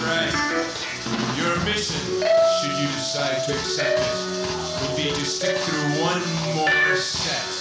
right. Your mission, should you decide to accept it, would be to stick through one more set.